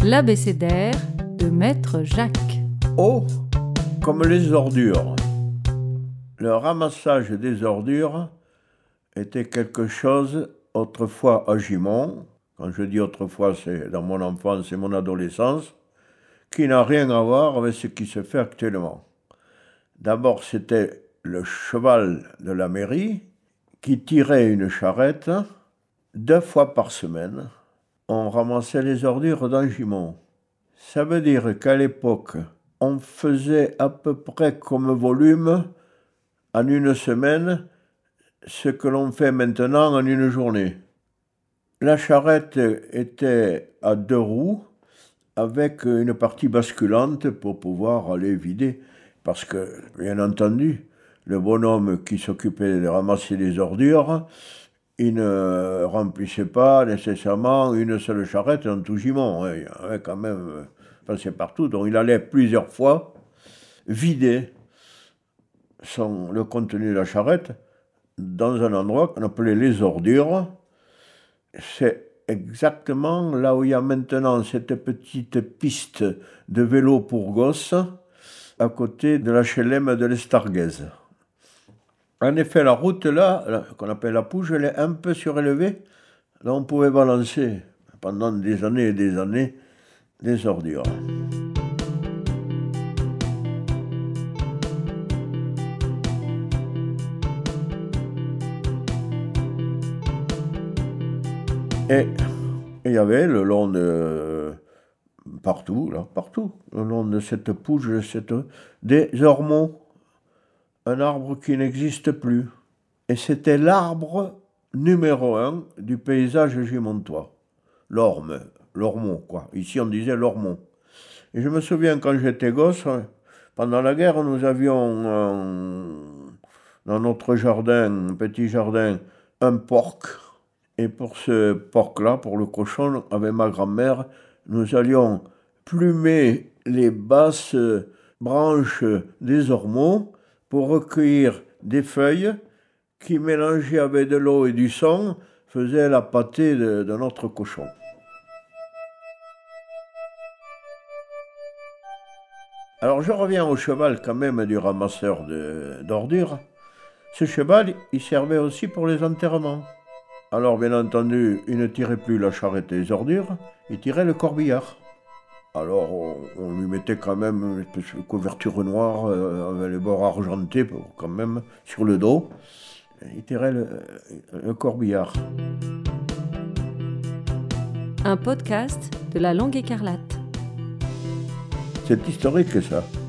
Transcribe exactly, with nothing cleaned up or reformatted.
L'abécédaire de Maître Jacques. O comme les ordures. Le ramassage des ordures était quelque chose autrefois à Gimont. Quand je dis autrefois, c'est dans mon enfance et mon adolescence, qui n'a rien à voir avec ce qui se fait actuellement. D'abord, c'était le cheval de la mairie qui tirait une charrette deux fois par semaine. On ramassait les ordures dans Gimont. Ça veut dire qu'à l'époque, on faisait à peu près comme volume en une semaine ce que l'on fait maintenant en une journée. La charrette était à deux roues avec une partie basculante pour pouvoir aller vider. Parce que, bien entendu, le bonhomme qui s'occupait de ramasser les ordures, il ne remplissait pas nécessairement une seule charrette dans tout Gimont. Il y avait quand même passé partout. Donc il allait plusieurs fois vider son, le contenu de la charrette dans un endroit qu'on appelait les ordures. C'est exactement là où il y a maintenant cette petite piste de vélo pour gosses, à côté de l'H L M de l'Estarguez. En effet, la route là, qu'on appelle la Pouge, elle est un peu surélevée. Là, on pouvait balancer pendant des années et des années des ordures. Et il y avait le long de... partout, là, partout, le long de cette Pouge, cette, des ormeaux. Un arbre qui n'existe plus. Et c'était l'arbre numéro un du paysage gimontois. L'orme, l'ormeau, quoi. Ici, on disait l'ormeau. Et je me souviens, quand j'étais gosse, pendant la guerre, nous avions euh, dans notre jardin, un petit jardin, un porc. Et pour ce porc-là, pour le cochon, avec ma grand-mère, nous allions plumer les basses branches des ormeaux pour recueillir des feuilles qui, mélangées avec de l'eau et du son, faisaient la pâtée de, de notre cochon. Alors je reviens au cheval quand même du ramasseur de, d'ordures. Ce cheval, il servait aussi pour les enterrements. Alors bien entendu, il ne tirait plus la charrette des ordures, il tirait le corbillard. Alors, on, on lui mettait quand même une espèce de couverture noire euh, avec les bords argentés, pour, quand même, sur le dos. Il tirait le, le corbillard. Un podcast de la Langue écarlate. C'est historique, ça.